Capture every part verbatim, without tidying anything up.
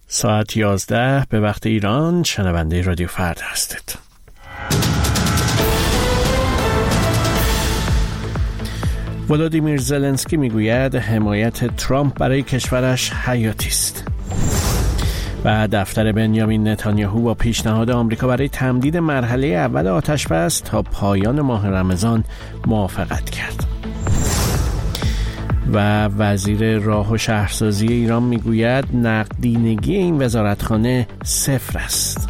ساعت یازده به وقت ایران شنونده رادیو فردا هستید. ولادیمیر زلنسکی میگوید حمایت ترامپ برای کشورش حیاتی است. و دفتر بنیامین نتانیاهو با پیشنهاد آمریکا برای تمدید مرحله اول آتش‌بس تا پایان ماه رمضان موافقت کرد. و وزیر راه و شهرسازی ایران میگوید نقدینگی این وزارتخانه صفر است.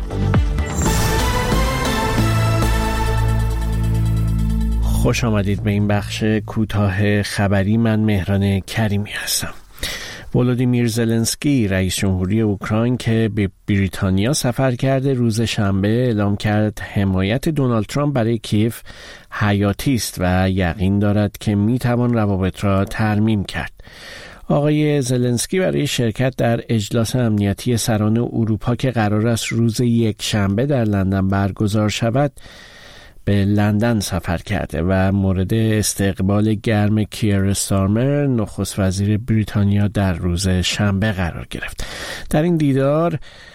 خوش آمدید به این بخش کوتاه خبری. من مهران کریمی هستم. ولادیمیر زلنسکی رئیس جمهوری اوکراین که به بریتانیا سفر کرده روز شنبه اعلام کرد حمایت دونالد ترامپ برای کیف حیاتی است و یقین دارد که میتوان روابط را ترمیم کرد. آقای زلنسکی برای شرکت در اجلاس امنیتی سران اروپا که قرار است روز یک شنبه در لندن برگزار شود به لندن سفر کرده و مورد استقبال گرم کیر استارمر نخست وزیر بریتانیا در روز شنبه قرار گرفت. در این دیدار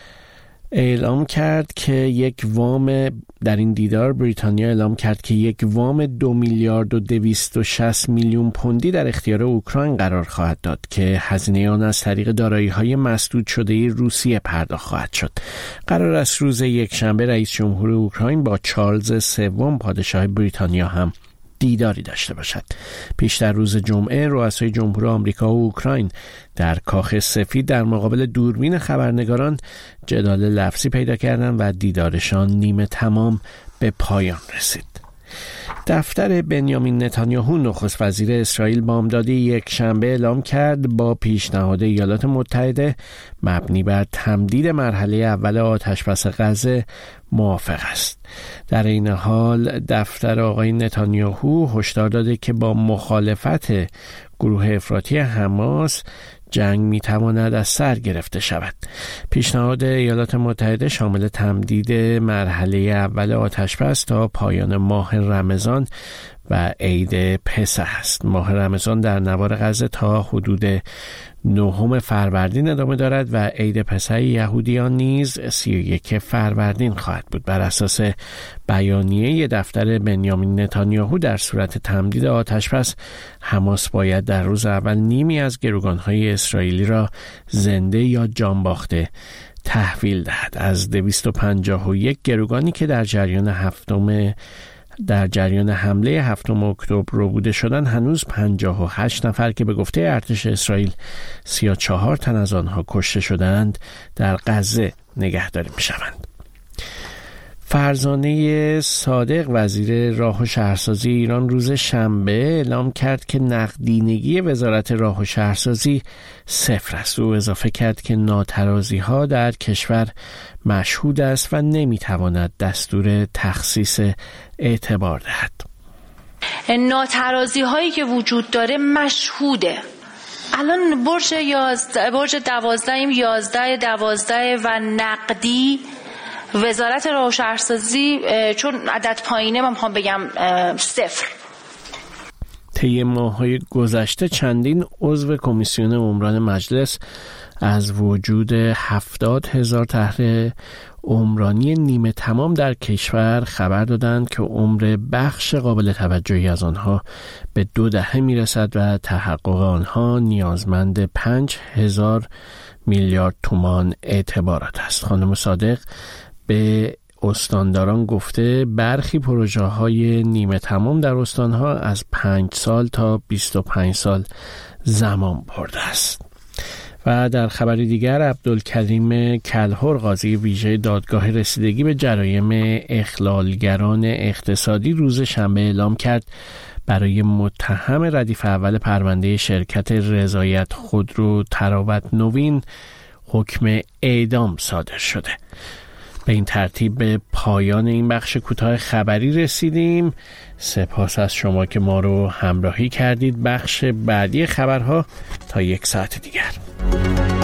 اعلام کرد که یک وام در این دیدار بریتانیا اعلام کرد که یک وام دو میلیارد و دویست و شصت میلیون پوندی در اختیار اوکراین قرار خواهد داد که هزینه آن از طریق دارایی‌های مسدود شده روسیه پرداخت خواهد شد. قرار است روز یکشنبه رئیس جمهور اوکراین با چارلز سوم پادشاه بریتانیا هم دیداری داشته باشد. پیشتر روز جمعه رؤسای جمهور آمریکا و اوکراین در کاخ سفید در مقابل دوربین خبرنگاران جدال لفظی پیدا کردند و دیدارشان نیمه تمام به پایان رسید. دفتر بنیامین نتانیاهو نخست وزیر اسرائیل بامداد یک شنبه اعلام کرد با پیشنهاد ایالات متحده مبنی بر تمدید مرحله اول آتش‌بس غزه موافق است. در این حال دفتر آقای نتانیاهو هشدار داده که با مخالفت گروه افراطی حماس جنگ میتواند از سر گرفته شود. پیشنهاد ایالات متحده شامل تمدید مرحله اول آتش‌بس تا پایان ماه رمضان و عید پسح است. ماه رمضان در نوار غزه تا حدود نهم فروردین ادامه دارد و عید پسح یهودیان نیز سی و یک فروردین خواهد بود. بر اساس بیانیه دفتر بنیامین نتانیاهو در صورت تمدید آتش‌بس حماس باید در روز اول نیمی از گروگان‌های اسرائیلی را زنده یا جان باخته تحویل دهد. از دویست و پنجاه و یک گروگانی که در جریان هفتم در جریان حمله هفتم اکتبر ربوده شدن هنوز پنجاه و هشت نفر که به گفته ارتش اسرائیل سی و چهار تن از آنها کشته شدند در غزه نگهداری می‌شوند. فرزانه صادق وزیر راه و شهرسازی ایران روز شنبه اعلام کرد که نقدینگی وزارت راه و شهرسازی صفر است. او اضافه کرد که ناترازی‌ها در کشور مشهود است و نمی‌تواند دستور تخصیص اعتبار دهد. ناترازی‌هایی که وجود داره مشهوده. الان برج یازده برج دوازدهیم یازده دوازده و نقدی وزارت راه و شهرسازی چون عدد پایینه من میخوام بگم صفر. طی ماه‌های گذشته چندین عضو کمیسیون عمران مجلس از وجود هفتاد هزار طرح عمرانی نیمه تمام در کشور خبر دادند که عمر بخش قابل توجهی از آنها به دو دهه میرسد و تحقق آنها نیازمند پنج هزار میلیارد تومان اعتبارات است. خانم صادق به استانداران گفته برخی پروژه های نیمه تمام در استانها از پنج سال تا بیست و پنج سال زمان برده است. و در خبری دیگر عبدالکریم کلهر قاضی ویژه دادگاه رسیدگی به جرایم اخلالگران اقتصادی روز شنبه اعلام کرد برای متهم ردیف اول پرونده شرکت رضایت خودرو تراوت نوین حکم اعدام صادر شده. به این ترتیب به پایان این بخش کوتاه خبری رسیدیم. سپاس از شما که ما رو همراهی کردید. بخش بعدی خبرها تا یک ساعت دیگر.